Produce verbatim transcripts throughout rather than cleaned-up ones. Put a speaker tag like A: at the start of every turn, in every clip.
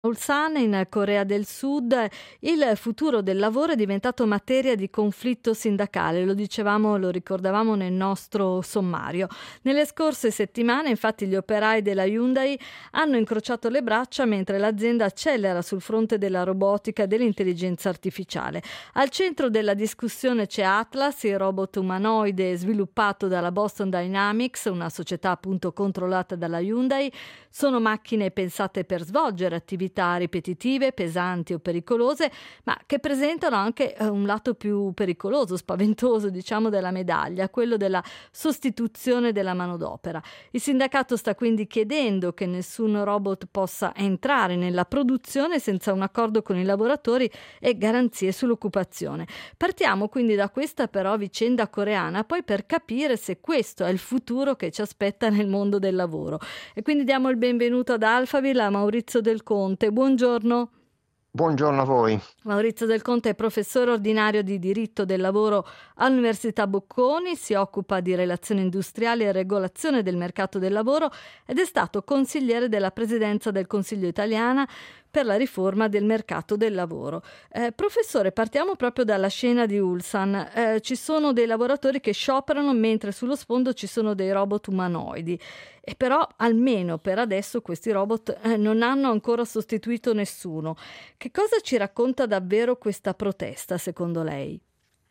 A: Ulsan in Corea del Sud il futuro del lavoro è diventato materia di conflitto sindacale, lo dicevamo, lo ricordavamo nel nostro sommario. Nelle scorse settimane infatti gli operai della Hyundai hanno incrociato le braccia mentre l'azienda accelera sul fronte della robotica e dell'intelligenza artificiale. Al centro della discussione c'è Atlas, il robot umanoide sviluppato dalla Boston Dynamics, una società appunto controllata dalla Hyundai. Sono macchine pensate per svolgere attività ripetitive, pesanti o pericolose, ma che presentano anche un lato più pericoloso, spaventoso, diciamo, della medaglia, quello della sostituzione della manodopera. Il sindacato sta quindi chiedendo che nessun robot possa entrare nella produzione senza un accordo con i lavoratori e garanzie sull'occupazione. Partiamo quindi da questa però vicenda coreana, poi per capire se questo è il futuro che ci aspetta nel mondo del lavoro. E quindi diamo il benvenuto ad Alphaville a Maurizio Del Conte. Buongiorno.
B: Buongiorno a voi.
A: Maurizio Del Conte è professore ordinario di diritto del lavoro all'Università Bocconi, si occupa di relazioni industriali e regolazione del mercato del lavoro ed è stato consigliere della presidenza del Consiglio italiana per la riforma del mercato del lavoro. Eh, professore, partiamo proprio dalla scena di Ulsan. Eh, ci sono dei lavoratori che scioperano mentre sullo sfondo ci sono dei robot umanoidi. E però almeno per adesso questi robot eh, non hanno ancora sostituito nessuno. Che cosa ci racconta davvero questa protesta, secondo lei?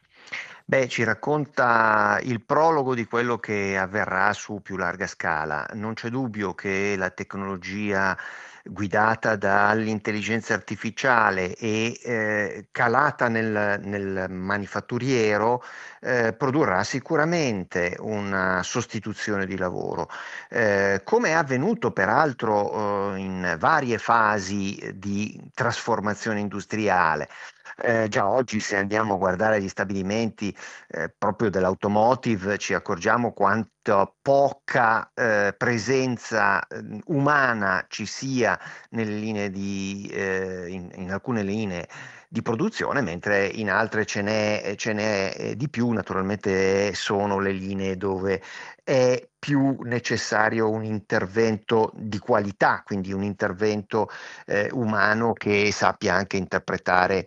B: Beh, ci racconta il prologo di quello che avverrà su più larga scala. Non c'è dubbio che la tecnologia guidata dall'intelligenza artificiale e eh, calata nel, nel manifatturiero eh, produrrà sicuramente una sostituzione di lavoro, eh, come è avvenuto peraltro eh, in varie fasi di trasformazione industriale. Eh, già oggi, se andiamo a guardare gli stabilimenti eh, proprio dell'automotive, ci accorgiamo quanto poca eh, presenza eh, umana ci sia nelle linee di, eh, in, in alcune linee di produzione, mentre in altre ce n'è, ce n'è eh, di più. Naturalmente sono le linee dove è più necessario un intervento di qualità, quindi un intervento eh, umano che sappia anche interpretare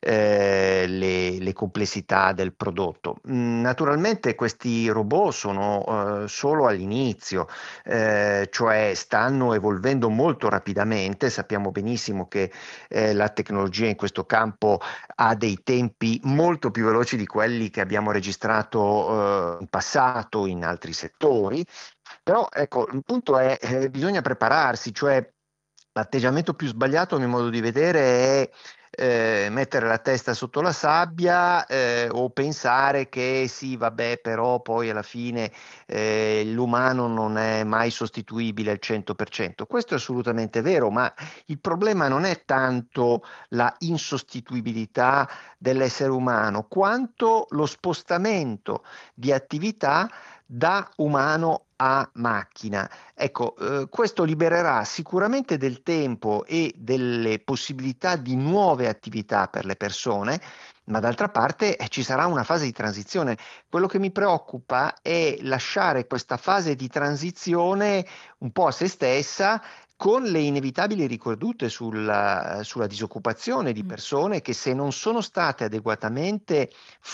B: eh, le, le complessità del prodotto. Mm, Naturalmente questi robot sono eh, solo all'inizio, eh, cioè stanno evolvendo molto rapidamente. Sappiamo benissimo che eh, la tecnologia in questo campo ha dei tempi molto più veloci di quelli che abbiamo registrato eh, in passato in altri settori. Però ecco, il punto è eh, bisogna prepararsi, cioè l'atteggiamento più sbagliato, a mio modo di vedere, è eh, mettere la testa sotto la sabbia eh, o pensare che sì, vabbè, però poi alla fine eh, l'umano non è mai sostituibile al cento per cento. Questo è assolutamente vero, ma il problema non è tanto la insostituibilità dell'essere umano, quanto lo spostamento di attività da umano a macchina. Ecco, eh, questo libererà sicuramente del tempo e delle possibilità di nuove attività per le persone, ma d'altra parte eh, ci sarà una fase di transizione. Quello che mi preoccupa è lasciare questa fase di transizione un po' a se stessa, con le inevitabili ricadute sulla, sulla disoccupazione di
A: Mm.
B: persone che, se non sono state adeguatamente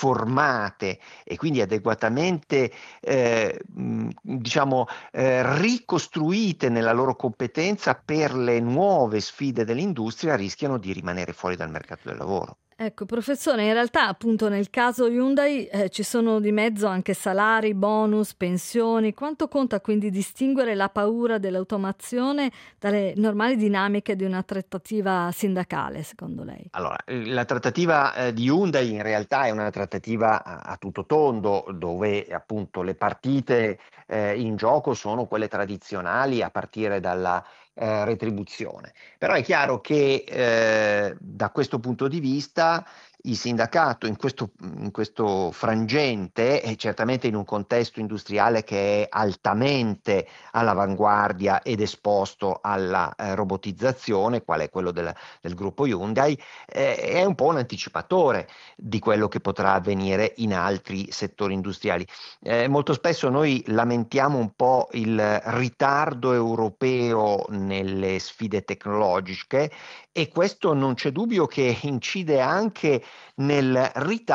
B: formate e quindi adeguatamente eh, mh, diciamo eh, ricostruite nella loro competenza per le nuove sfide dell'industria, rischiano di rimanere fuori dal mercato del lavoro.
A: Ecco, professore, in realtà appunto nel caso Hyundai eh, ci sono di mezzo anche salari, bonus, pensioni. Quanto conta quindi distinguere la paura dell'automazione dalle normali dinamiche di una trattativa sindacale, secondo lei?
B: Allora, eh, la trattativa eh, di Hyundai in realtà è una trattativa a, a tutto tondo, dove appunto le partite eh, in gioco sono quelle tradizionali, a partire dalla eh, retribuzione. Però è chiaro che eh, da questo punto di vista il sindacato in questo, in questo frangente, e certamente in un contesto industriale che è altamente all'avanguardia ed esposto alla eh, robotizzazione, quale è quello del, del gruppo Hyundai, eh, è un po' un anticipatore di quello che potrà avvenire in altri settori industriali. Eh, molto spesso noi lamentiamo un po' il ritardo europeo nelle sfide tecnologiche e questo non c'è dubbio che incide anche nel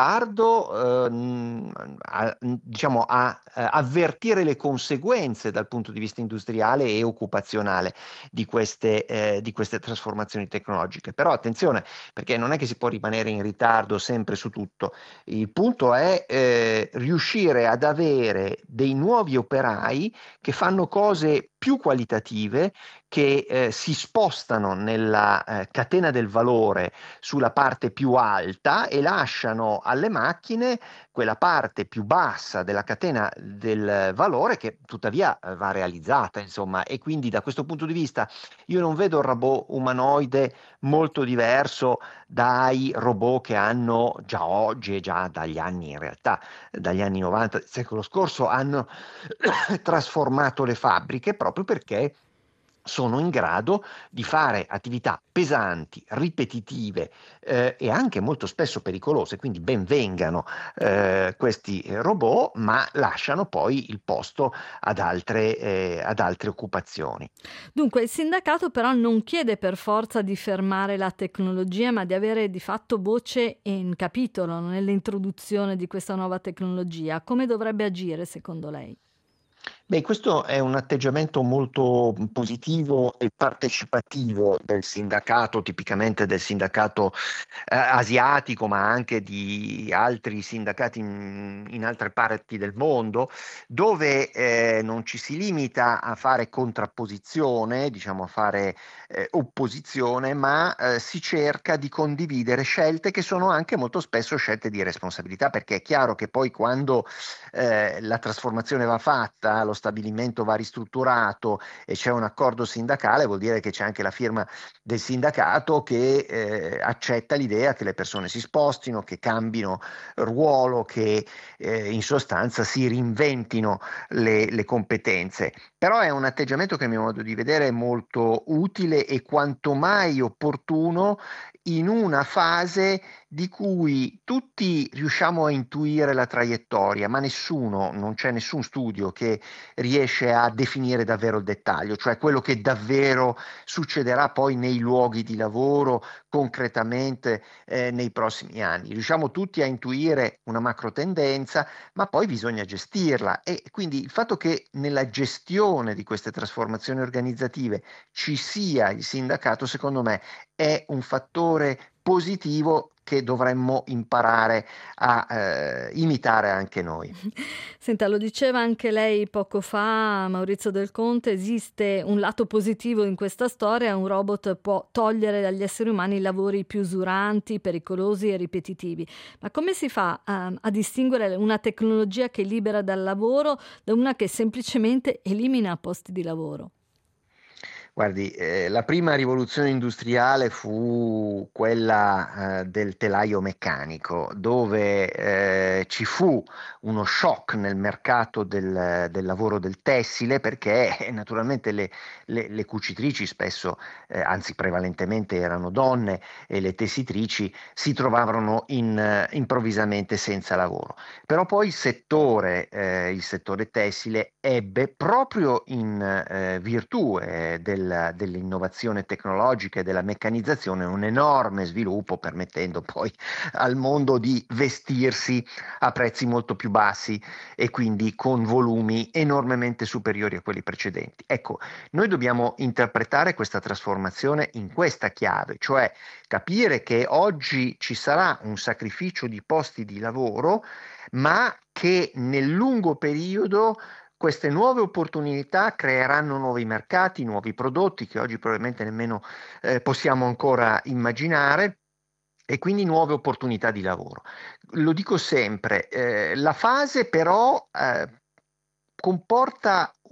B: ritardo, ehm, a, diciamo, a, a avvertire le conseguenze dal punto di vista industriale e occupazionale di queste, eh, di queste trasformazioni tecnologiche. Però attenzione, perché non è che si può rimanere in ritardo sempre su tutto. Il punto è eh, riuscire ad avere dei nuovi operai che fanno cose più qualitative, che eh, si spostano nella eh, catena del valore sulla parte più alta e lasciano alle macchine quella parte più bassa della catena del valore che tuttavia eh, va realizzata, insomma, e quindi da questo punto di vista io non vedo il robot umanoide molto diverso dai robot che hanno già oggi e già dagli anni in realtà, dagli anni novanta del secolo scorso, hanno trasformato le fabbriche proprio perché sono in grado di fare attività pesanti, ripetitive eh, e anche molto spesso pericolose, quindi ben vengano eh, questi robot, ma lasciano poi il posto ad altre, eh, ad altre occupazioni.
A: Dunque, il sindacato però non chiede per forza di fermare la tecnologia, ma di avere di fatto voce in capitolo nell'introduzione di questa nuova tecnologia. Come dovrebbe agire secondo lei?
B: Beh, questo è un atteggiamento molto positivo e partecipativo del sindacato, tipicamente del sindacato eh, asiatico, ma anche di altri sindacati in, in altre parti del mondo, dove eh, non ci si limita a fare contrapposizione, diciamo a fare eh, opposizione, ma eh, si cerca di condividere scelte che sono anche molto spesso scelte di responsabilità, perché è chiaro che poi quando eh, la trasformazione va fatta, lo stabilimento va ristrutturato e c'è un accordo sindacale, vuol dire che c'è anche la firma del sindacato che eh, accetta l'idea che le persone si spostino, che cambino ruolo, che eh, in sostanza si reinventino le, le competenze. Però è un atteggiamento che a mio modo di vedere è molto utile e quanto mai opportuno in una fase di cui tutti riusciamo a intuire la traiettoria, ma nessuno, non c'è nessun studio che riesce a definire davvero il dettaglio, cioè quello che davvero succederà poi nei luoghi di lavoro, concretamente eh, nei prossimi anni. Riusciamo tutti a intuire una macro tendenza, ma poi bisogna gestirla e quindi il fatto che nella gestione di queste trasformazioni organizzative ci sia il sindacato, secondo me, è un fattore positivo che dovremmo imparare a eh, imitare anche noi.
A: Senta, lo diceva anche lei poco fa, Maurizio Del Conte, esiste un lato positivo in questa storia, un robot può togliere dagli esseri umani i lavori più usuranti, pericolosi e ripetitivi. Ma come si fa a, a distinguere una tecnologia che libera dal lavoro da una che semplicemente elimina posti di lavoro?
B: Guardi, eh, la prima rivoluzione industriale fu quella, eh, del telaio meccanico, dove eh, ci fu uno shock nel mercato del, del lavoro del tessile, perché eh, naturalmente le, le- le cucitrici spesso, eh, anzi prevalentemente erano donne, e le tessitrici si trovavano in, eh, improvvisamente senza lavoro. Però poi il settore, eh, il settore tessile ebbe proprio in eh, virtù eh, del- dell'innovazione tecnologica e della meccanizzazione un enorme sviluppo, permettendo poi al mondo di vestirsi a prezzi molto più bassi e quindi con volumi enormemente superiori a quelli precedenti. Ecco, noi dobbiamo interpretare questa trasformazione in questa chiave, cioè capire che oggi ci sarà un sacrificio di posti di lavoro, ma che nel lungo periodo queste nuove opportunità creeranno nuovi mercati, nuovi prodotti che oggi probabilmente nemmeno eh, possiamo ancora immaginare. E quindi nuove opportunità di lavoro. Lo dico sempre, eh, la fase però eh, comporta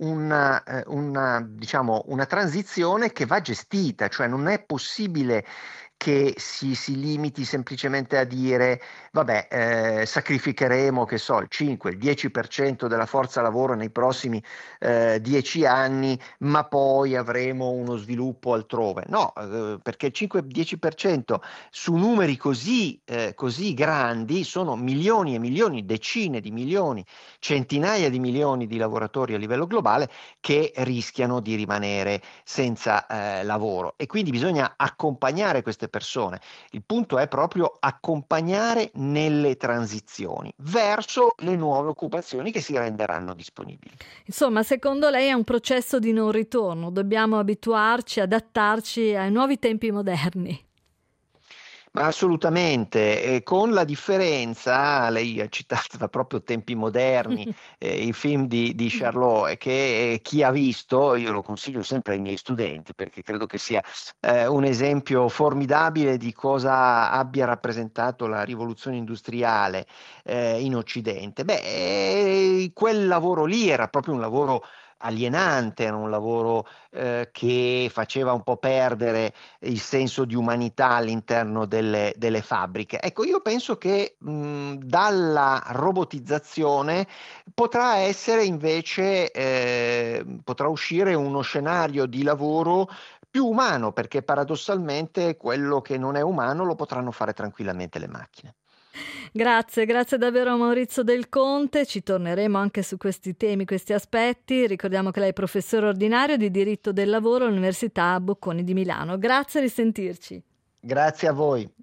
B: una, eh, una, diciamo, una transizione che va gestita, cioè non è possibile che si, si limiti semplicemente a dire, vabbè, eh, sacrificheremo, che so, il cinque, il dieci per cento della forza lavoro nei prossimi eh, dieci anni, ma poi avremo uno sviluppo altrove. No, eh, perché il cinque-dieci per cento su numeri così, eh, così grandi sono milioni e milioni, decine di milioni, centinaia di milioni di lavoratori a livello globale che rischiano di rimanere senza eh, lavoro e quindi bisogna accompagnare queste persone. Il punto è proprio accompagnare nelle transizioni verso le nuove occupazioni che si renderanno disponibili.
A: Insomma, secondo lei è un processo di non ritorno, dobbiamo abituarci, adattarci ai nuovi tempi moderni.
B: Ma assolutamente, e con la differenza, lei ha citato proprio tempi moderni, eh, il film di, di Charlot, e che eh, chi ha visto, io lo consiglio sempre ai miei studenti, perché credo che sia eh, un esempio formidabile di cosa abbia rappresentato la rivoluzione industriale eh, in Occidente. Beh, eh, quel lavoro lì era proprio un lavoro alienante, era un lavoro eh, che faceva un po' perdere il senso di umanità all'interno delle, delle fabbriche. Ecco, io penso che mh, dalla robotizzazione potrà essere invece, eh, potrà uscire uno scenario di lavoro più umano, perché paradossalmente quello che non è umano lo potranno fare tranquillamente le macchine.
A: Grazie, grazie davvero a Maurizio Del Conte, ci torneremo anche su questi temi, questi aspetti. Ricordiamo che lei è professore ordinario di diritto del lavoro all'Università Bocconi di Milano. Grazie, a risentirci.
B: Grazie a voi.